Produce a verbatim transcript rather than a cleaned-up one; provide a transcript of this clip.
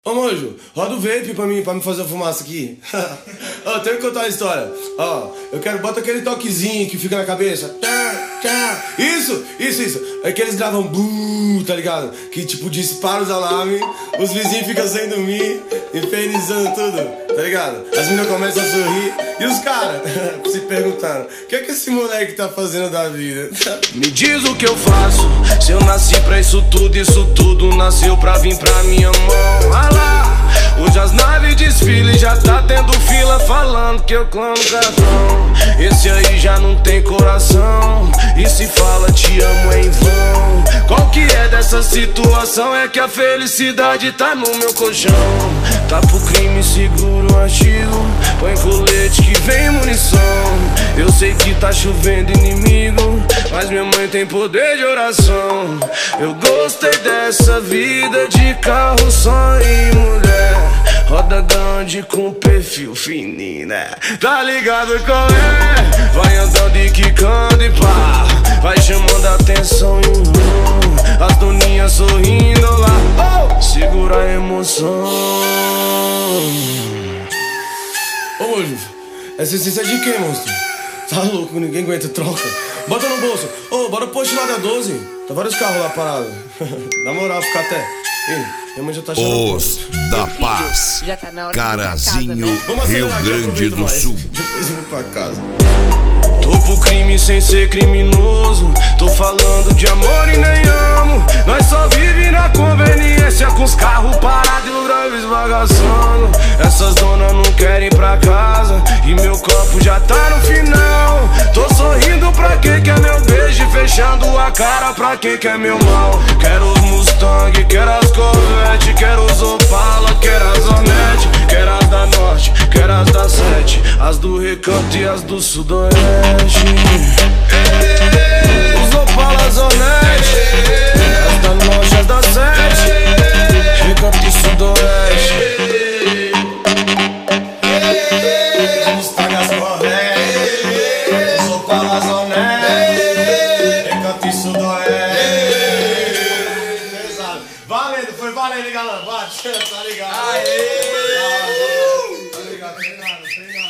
Ô Mojo, roda o vape pra mim, pra me fazer a fumaça aqui. Ó, tenho que contar uma história. Ó, eu quero, bota aquele toquezinho que fica na cabeça. Tá, tá. Isso, isso, isso. É que eles gravam buuu, tá ligado? Que tipo dispara os alarmes, os vizinhos ficam sem dormir, infernizando tudo, tá ligado? As meninas começam a sorrir e os caras se perguntando: o que é que esse moleque tá fazendo da vida? Me diz o que eu faço, se eu nasci pra isso tudo, isso tudo nasceu pra vir pra minha mão. Ah lá, hoje as naves desfilam e já tá tendo fila falando que eu clamo cartão. Esse aí já não tem coração, e se fala te amo é em vão. Qual que é dessa situação? É que a felicidade tá no meu colchão. Tá pro crime, seguro o artigo, põe colete que vem munição. Eu sei que tá chovendo inimigo, mas minha mãe tem poder de oração. Eu gostei dessa vida de carro, só e mulher, roda grande com perfil fininho, né? Tá ligado qual é? Vai andando e quicando e pá, vai chamando a atenção e hum, as doninhas sorrindo lá, oh, segura a emoção. Ô Mojo, essa essência é de quem, monstro? Tá louco, ninguém aguenta, troca. Bota no bolso. Ô, bora pro posto lá da doze. Tá vários carros lá parados. Na moral, fica até. Ei, minha mãe já tá chamando. Os da Paz, Já tá na hora Carazinho, de ir pra casa, né? Rio aqui, Grande do mais. Sul. Depois eu vou pra casa. Tô pro crime sem ser criminoso, tô falando de amor e nem amo. Nós só vive na conveniência, com os carros parados e o drive esbagaçando. Essas donas não querem ir pra casa e meu copo já tá no final. Tô sorrindo pra quem quer meu beijo e fechando a cara pra quem quer meu mal. Quero os Mustang, quero as Corvette, quero os Opala, quero as Hornet, quero as da Norte, quero as da Sete, as do Recanto e as do Sudoeste. Os Opala, as Hornet, as da Norte, as da Sete, Recanto e Sudoeste. Os Mustang, as Corvette, os Opala, as Hornet, Recanto e Sudoeste. Pesado. Valendo, foi valendo, galera. Bate, tá ligado? Aê! Tá ligado, treinado, treinado.